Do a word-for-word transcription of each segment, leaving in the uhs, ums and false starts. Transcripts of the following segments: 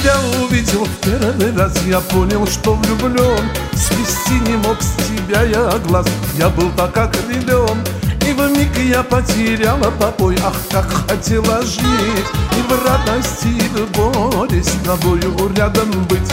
тебя увидел в первый раз, я понял, что влюблен. Свести не мог с тебя я глаз, я был так окрылен. И вмиг я потеряла покой, ах, как хотела жить. И в радости, и в боли с тобою рядом быть.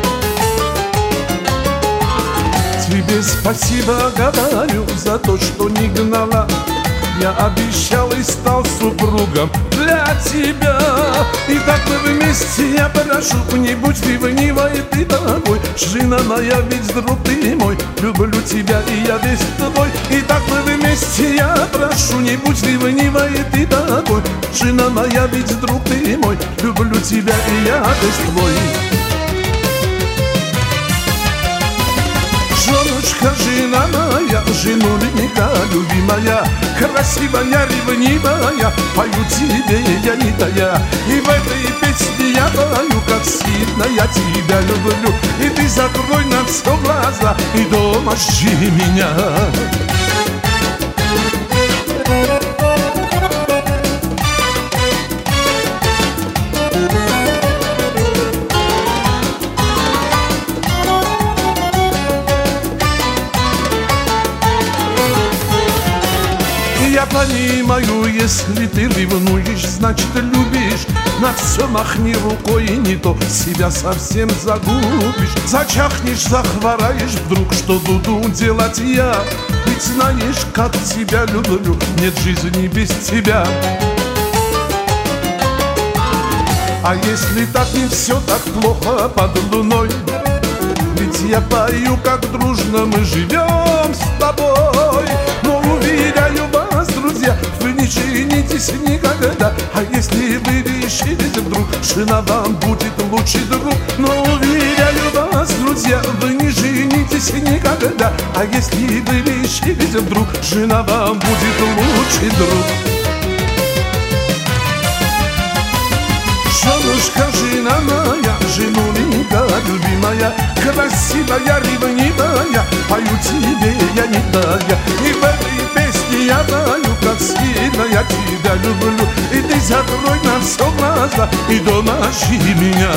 Тебе спасибо говорю за то, что не гнала. Я обещал и стал супругом для тебя. И так мы вместе, я прошу, не будь ревнивой ты тобой. Жена моя, ведь друг ты мой, люблю тебя и я весь твой. И так мы вместе, я прошу, не будь ревнивой ты тобой. Жена моя, ведь друг ты мой, люблю тебя и я весь твой. Женушка, жена моя, женулечка любимая, красивая, ревнивая, пою тебе я не тая. И в этой песне я пою, как сильно я тебя люблю. И ты закрой на все глаза и дома жди меня. Я понимаю, если ты ревнуешь, значит любишь. На все махни рукой, и не то себя совсем загубишь. Зачахнешь, захвораешь вдруг, что буду делать я? Ведь знаешь, как тебя люблю, нет жизни без тебя. А если так не все так плохо под луной, ведь я пою, как дружно мы живем с тобой. Но уверяю вас, друзья, вы не женитесь никогда. А если вы решитесь вдруг, жена вам будет лучший друг. Но уверяю вас, друзья, вы не женитесь никогда. А если вы решитесь вдруг, жена вам будет лучший друг. Женушка, жена моя, женулечка любимая, красивая, ревнивая, пою тебе я не тая. И в этой песне я пою, как сильно я тебя люблю. И ты закрой на все глаза и дома жди меня.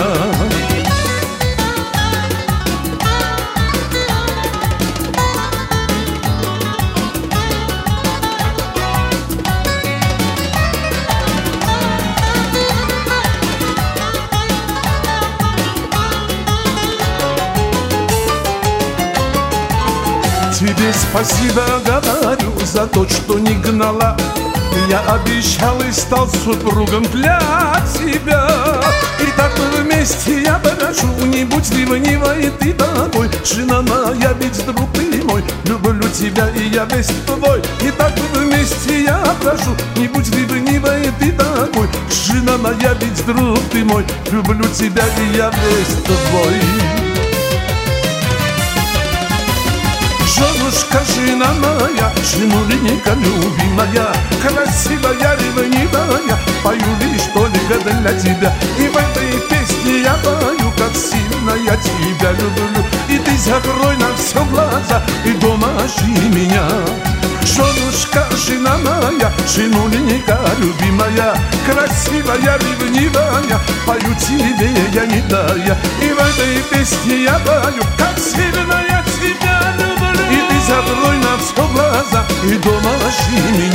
Тебе спасибо говорю за то, что не гнала. Я обещал и стал супругом для тебя. И так мы вместе, я прошу, не будь ревнивой ты тобой. Жена моя, ведь друг ты мой, люблю тебя и я весь твой. И так мы вместе, я прошу, не будь ревнивой ты тобой. Жена моя, ведь друг ты мой, люблю тебя и я весь твой. Женушка, жена моя, женулечка любимая, красивая, ревнивая, пою лишь только для тебя. И в этой песне я пою, как сильно я тебя люблю. И ты закрой на все глаза и дома жди меня. Женушка, жена моя, женулечка любимая, красивая, ревнивая, пою тебе я не тая. И в этой песне я пою, как сильно я тебя люблю. И ты закрой на все глаза и дома жди меня.